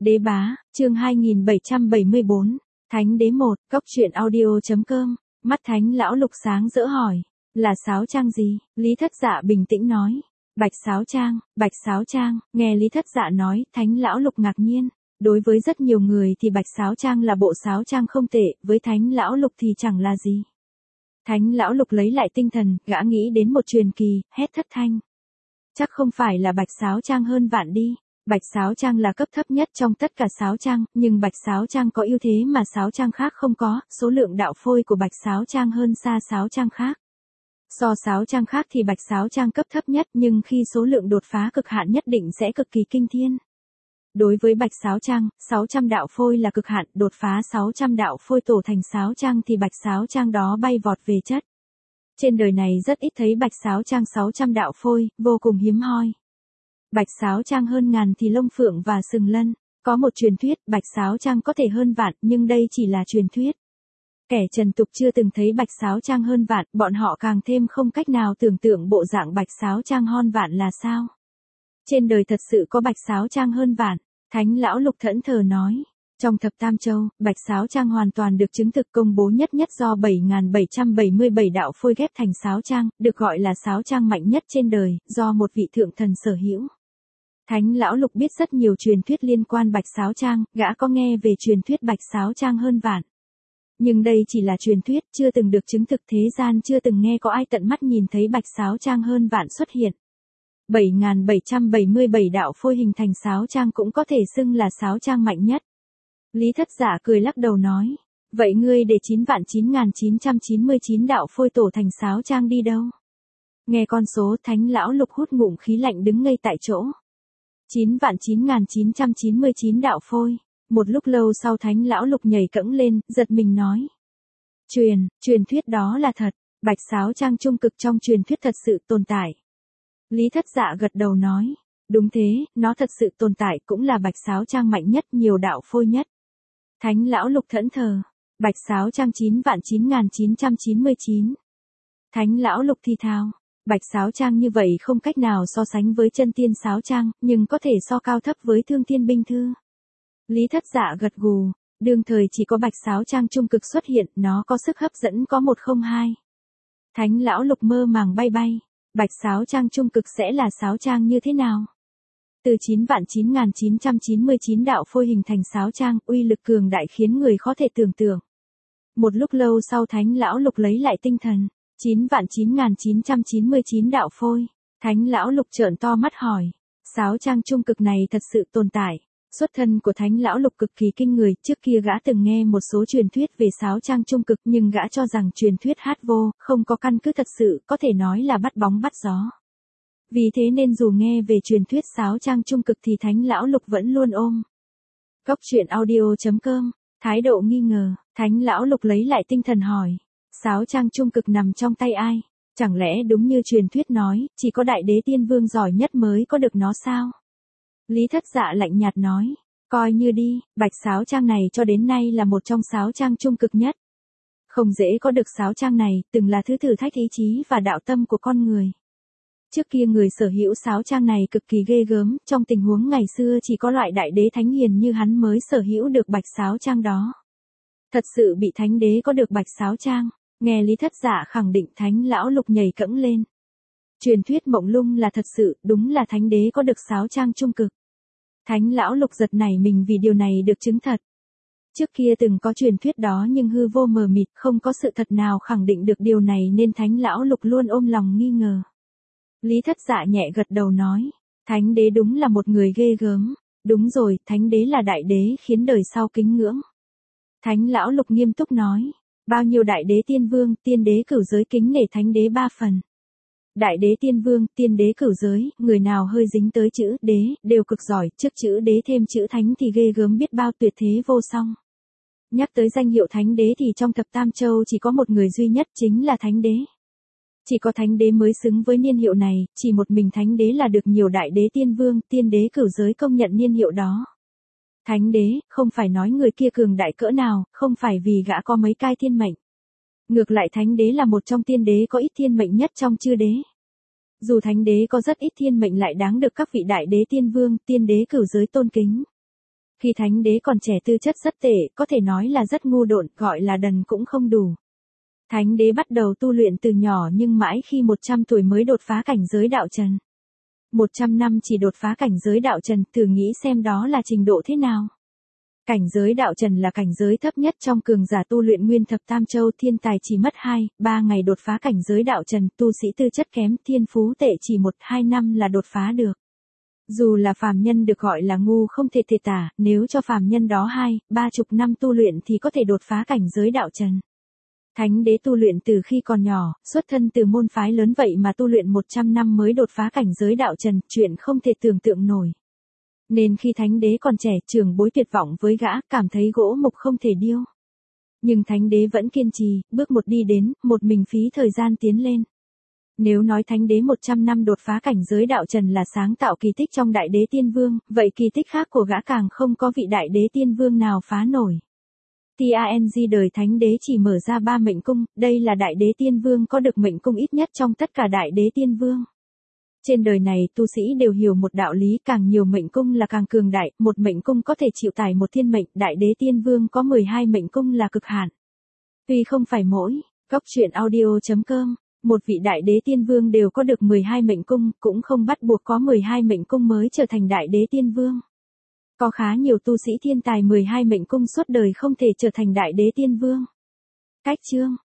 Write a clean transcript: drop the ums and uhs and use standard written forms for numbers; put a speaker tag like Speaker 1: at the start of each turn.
Speaker 1: Đế bá, chương 2774, Thánh đế 1, Cốc truyện audio.com, mắt Thánh lão lục sáng rỡ hỏi, là sáo trang gì? Lý Thất Dạ bình tĩnh nói, bạch sáo trang, nghe Lý Thất Dạ nói, Thánh lão lục ngạc nhiên, đối với rất nhiều người thì bạch sáo trang là bộ sáo trang không tệ, với Thánh lão lục thì chẳng là gì. Thánh lão lục lấy lại tinh thần, gã nghĩ đến một truyền kỳ, hét thất thanh. Chắc không phải là bạch sáo trang hơn vạn đi. Bạch sáo trang là cấp thấp nhất trong tất cả sáo trang, nhưng bạch sáo trang có ưu thế mà sáo trang khác không có, số lượng đạo phôi của bạch sáo trang hơn xa sáo trang khác. So sáo trang khác thì bạch sáo trang cấp thấp nhất, nhưng khi số lượng đột phá cực hạn nhất định sẽ cực kỳ kinh thiên. Đối với bạch sáo trang, 600 đạo phôi là cực hạn, đột phá 600 đạo phôi tổ thành sáo trang thì bạch sáo trang đó bay vọt về chất. Trên đời này rất ít thấy bạch sáo trang 600 đạo phôi, vô cùng hiếm hoi. Bạch sáo trang hơn ngàn thì lông phượng và sừng lân. Có một truyền thuyết bạch sáo trang có thể hơn vạn, nhưng đây chỉ là truyền thuyết. Kẻ trần tục chưa từng thấy bạch sáo trang hơn vạn, bọn họ càng thêm không cách nào tưởng tượng bộ dạng bạch sáo trang hơn vạn là sao. Trên đời thật sự có bạch sáo trang hơn vạn, Thánh lão lục thẫn thờ nói. Trong thập tam châu, bạch sáo trang hoàn toàn được chứng thực công bố nhất do 7.777 đạo phôi ghép thành sáo trang, được gọi là sáo trang mạnh nhất trên đời, do một vị thượng thần sở hữu. Thánh lão lục biết rất nhiều truyền thuyết liên quan bạch sáo trang, gã có nghe về truyền thuyết bạch sáo trang hơn vạn. Nhưng đây chỉ là truyền thuyết, chưa từng được chứng thực, thế gian chưa từng nghe có ai tận mắt nhìn thấy bạch sáo trang hơn vạn xuất hiện. 7.777 đạo phôi hình thành sáo trang cũng có thể xưng là sáo trang mạnh nhất. Lý Thất Dạ cười lắc đầu nói, vậy ngươi để 9.999 đạo phôi tổ thành sáo trang đi đâu? Nghe con số, Thánh lão lục hút ngụm khí lạnh đứng ngây tại chỗ. 9.999 đạo phôi. Một lúc lâu sau Thánh lão lục nhảy cẫng lên, giật mình nói. Truyền thuyết đó là thật, bạch sáo trang trung cực trong truyền thuyết thật sự tồn tại. Lý Thất Dạ gật đầu nói, đúng thế, nó thật sự tồn tại, cũng là bạch sáo trang mạnh nhất, nhiều đạo phôi nhất. Thánh lão lục thẫn thờ, bạch sáo trang 9.999. Thánh lão lục thi thào, bạch sáo trang như vậy không cách nào so sánh với chân tiên sáo trang, nhưng có thể so cao thấp với thương thiên binh thư. Lý Thất Dạ gật gù, đương thời chỉ có bạch sáo trang trung cực xuất hiện, nó có sức hấp dẫn có 102. Thánh lão lục mơ màng bay, bạch sáo trang trung cực sẽ là sáo trang như thế nào? Từ 9.999 đạo phôi hình thành sáo trang, uy lực cường đại khiến người khó thể tưởng tượng. Một lúc lâu sau Thánh lão lục lấy lại tinh thần, 9.999 đạo phôi. Thánh lão lục trợn to mắt hỏi, sáo trang trung cực này thật sự tồn tại. Xuất thân của Thánh lão lục cực kỳ kinh người, trước kia gã từng nghe một số truyền thuyết về sáo trang trung cực, nhưng gã cho rằng truyền thuyết hát vô, không có căn cứ thật sự, có thể nói là bắt bóng bắt gió. Vì thế nên dù nghe về truyền thuyết sáo trang trung cực thì Thánh lão lục vẫn luôn ôm. Cốc truyện audio.com, thái độ nghi ngờ, Thánh lão lục lấy lại tinh thần hỏi, sáo trang trung cực nằm trong tay ai? Chẳng lẽ đúng như truyền thuyết nói, chỉ có đại đế tiên vương giỏi nhất mới có được nó sao? Lý Thất Dạ lạnh nhạt nói, coi như đi, bạch sáo trang này cho đến nay là một trong sáo trang trung cực nhất. Không dễ có được sáo trang này, từng là thứ thử thách ý chí và đạo tâm của con người. Trước kia người sở hữu sáo trang này cực kỳ ghê gớm, trong tình huống ngày xưa chỉ có loại đại đế thánh hiền như hắn mới sở hữu được bạch sáo trang đó. Thật sự bị thánh đế có được bạch sáo trang, nghe Lý Thất Dạ khẳng định Thánh lão lục nhảy cẫng lên. Truyền thuyết mộng lung là thật sự, đúng là thánh đế có được sáo trang trung cực. Thánh lão lục giật nảy mình vì điều này được chứng thật. Trước kia từng có truyền thuyết đó nhưng hư vô mờ mịt, không có sự thật nào khẳng định được điều này nên Thánh lão lục luôn ôm lòng nghi ngờ. Lý Thất Dạ nhẹ gật đầu nói, thánh đế đúng là một người ghê gớm. Đúng rồi, thánh đế là đại đế khiến đời sau kính ngưỡng. Thánh lão lục nghiêm túc nói, bao nhiêu đại đế tiên vương, tiên đế cửu giới kính nể thánh đế 3 phần. Đại đế tiên vương, tiên đế cửu giới, người nào hơi dính tới chữ đế, đều cực giỏi, trước chữ đế thêm chữ thánh thì ghê gớm biết bao, tuyệt thế vô song. Nhắc tới danh hiệu thánh đế thì trong thập tam châu chỉ có một người duy nhất, chính là thánh đế. Chỉ có thánh đế mới xứng với niên hiệu này, chỉ một mình thánh đế là được nhiều đại đế tiên vương, tiên đế cửu giới công nhận niên hiệu đó. Thánh đế, không phải nói người kia cường đại cỡ nào, không phải vì gã có mấy cai thiên mệnh. Ngược lại thánh đế là một trong tiên đế có ít thiên mệnh nhất trong chư đế. Dù thánh đế có rất ít thiên mệnh lại đáng được các vị đại đế tiên vương, tiên đế cửu giới tôn kính. Khi thánh đế còn trẻ tư chất rất tệ, có thể nói là rất ngu độn, gọi là đần cũng không đủ. Thánh đế bắt đầu tu luyện từ nhỏ nhưng mãi khi 100 tuổi mới đột phá cảnh giới đạo trần. 100 năm chỉ đột phá cảnh giới đạo trần, thử nghĩ xem đó là trình độ thế nào. Cảnh giới đạo trần là cảnh giới thấp nhất trong cường giả tu luyện nguyên thập tam châu, thiên tài chỉ mất 2-3 ngày đột phá cảnh giới đạo trần, tu sĩ tư chất kém, thiên phú tệ chỉ 1-2 năm là đột phá được. Dù là phàm nhân được gọi là ngu không thể thể tả, nếu cho phàm nhân đó 2-30 năm tu luyện thì có thể đột phá cảnh giới đạo trần. Thánh đế tu luyện từ khi còn nhỏ, xuất thân từ môn phái lớn vậy mà tu luyện 100 năm mới đột phá cảnh giới đạo trần, chuyện không thể tưởng tượng nổi. Nên khi thánh đế còn trẻ, trưởng bối tuyệt vọng với gã, cảm thấy gỗ mục không thể điêu. Nhưng thánh đế vẫn kiên trì, bước một đi đến, một mình phí thời gian tiến lên. Nếu nói thánh đế 100 năm đột phá cảnh giới đạo trần là sáng tạo kỳ tích trong đại đế tiên vương, vậy kỳ tích khác của gã càng không có vị đại đế tiên vương nào phá nổi. TANG đời thánh đế chỉ mở ra 3 mệnh cung, đây là đại đế tiên vương có được mệnh cung ít nhất trong tất cả đại đế tiên vương. Trên đời này tu sĩ đều hiểu một đạo lý, càng nhiều mệnh cung là càng cường đại, một mệnh cung có thể chịu tải một thiên mệnh, đại đế tiên vương có 12 mệnh cung là cực hạn. Tuy không phải mỗi, góc truyện audio.com, một vị đại đế tiên vương đều có được 12 mệnh cung, cũng không bắt buộc có 12 mệnh cung mới trở thành đại đế tiên vương. Có khá nhiều tu sĩ thiên tài 12 mệnh cung suốt đời không thể trở thành đại đế tiên vương. Cách chương